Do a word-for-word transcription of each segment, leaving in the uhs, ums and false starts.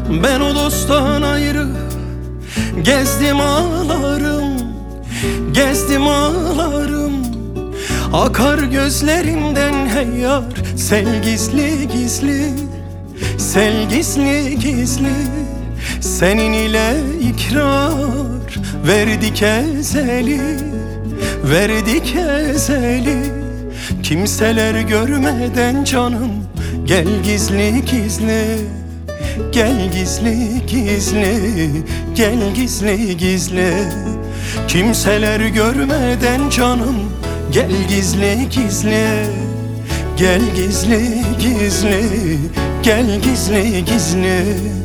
Ben o dosttan ayrı gezdim ağlarım, gezdim ağlarım. Akar gözlerimden hey yar, sel gizli gizli, sel gizli gizli. Senin ile ikrar verdik ezeli, verdik ezeli. Kimseler görmeden canım, gel gizli gizli, gel gizli gizli, gel gizli gizli. Kimseler görmeden canım, gel gizli gizli, gel gizli gizli, gel gizli gizli.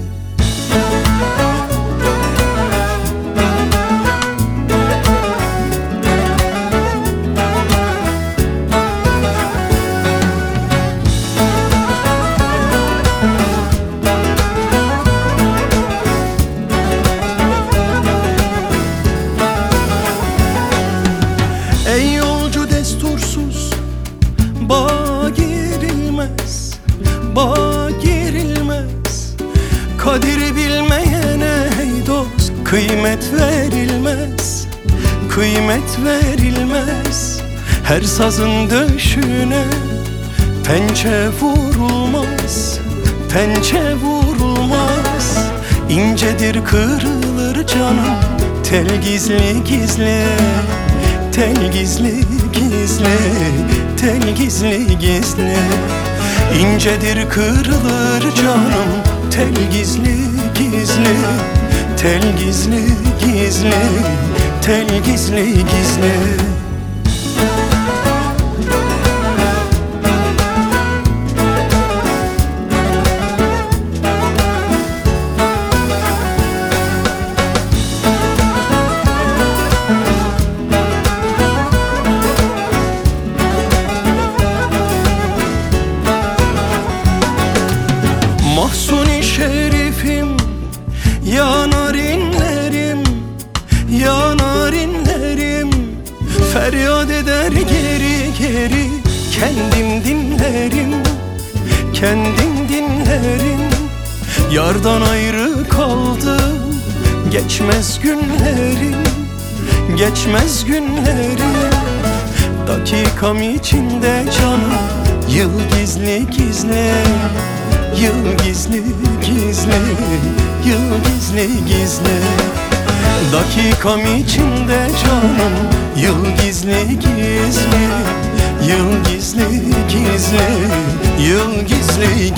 Ey yolcu destursuz, bağa girilmez, bağa girilmez. Kadir bilmeyene hey dost, kıymet verilmez, kıymet verilmez. Her sazın döşüne pençe vurulmaz, pençe vurulmaz. İncedir kırılır canım, tel gizli gizli, tel gizli gizli, tel gizli gizli. İncedir kırılır canım, tel gizli gizli, tel gizli gizli, tel gizli gizli. Mahsuni şerifim, ya narinlerim, ya narinlerim. Feryat eder geri geri, kendim dinlerim, kendim dinlerim. Yardan ayrı kaldım, geçmez günlerim, geçmez günlerim. Dakikam içinde canım, yıl gizli gizli, yıl gizli gizli, yıl gizli gizli. Dakikam içinde canım, yıl gizli gizli, yıl gizli gizli, yıl gizli